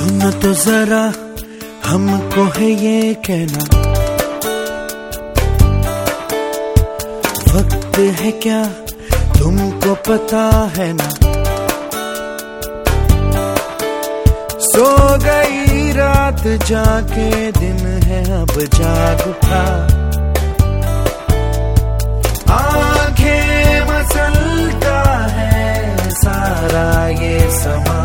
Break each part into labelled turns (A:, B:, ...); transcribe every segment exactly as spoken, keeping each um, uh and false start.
A: सुन तो जरा हमको है ये कहना, वक्त है क्या तुमको पता है ना। सो गई रात जाके दिन है अब जाग उठा, आंखें मसलता है सारा ये समा,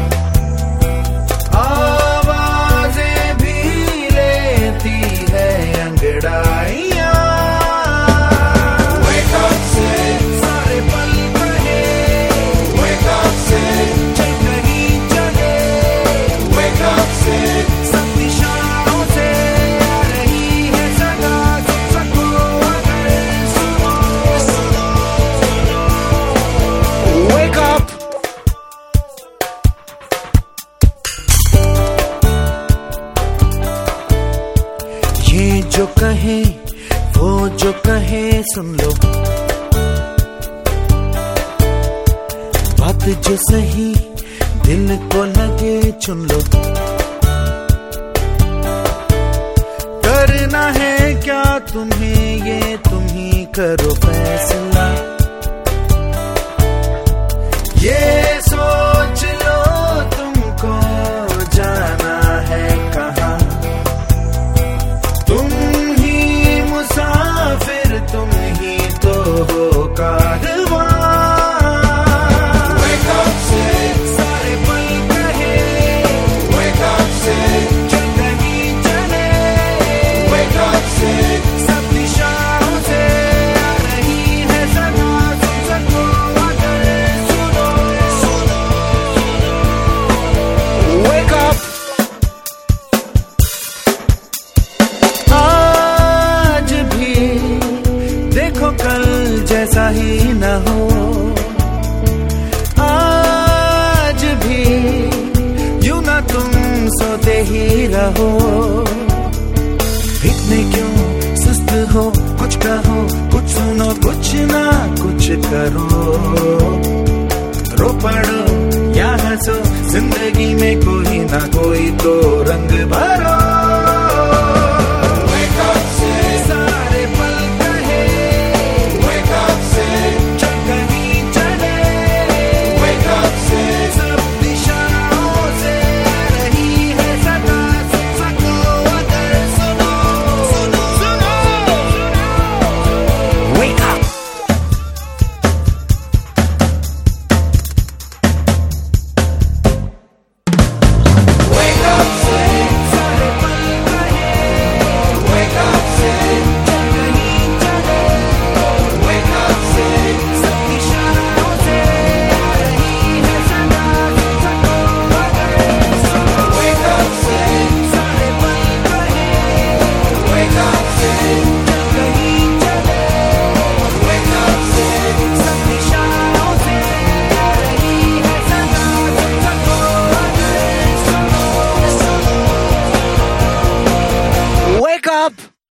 A: आवाजें भी लेती है अंगड़ाइयां। Wake up से सारे पल बहे, Wake up से चल कहीं चले, Wake up से सब दिशाओं से आ रही है सदा, सबको अगर सुनो, Wake up। ये जो कहे वो जो कहे सुन लो, बात जो सही दिल को लगे चुन लो। करना है क्या तुम्हें ये तुम ही करो फैसला, ये सोच लो तुमको जाना है कहाँ। तुम ही मुसाफिर तुम ही तो हो कारवां। Wake up से सारे पल कहे, Wake up से चल कहीं चले, Wake up से सब दिशाओं से आ रही है सदा, सुन सको अगर सुनो, Wake up। आज भी देखो कल जैसा ही न हो, आज भी यूं ना तुम सोते ही रहो। इतने क्यों सुस्त हो, कुछ कहो कुछ सुनो, कुछ ना कुछ करो। रो पड़ो या हंसो, जिंदगी में कोई ना कोई तो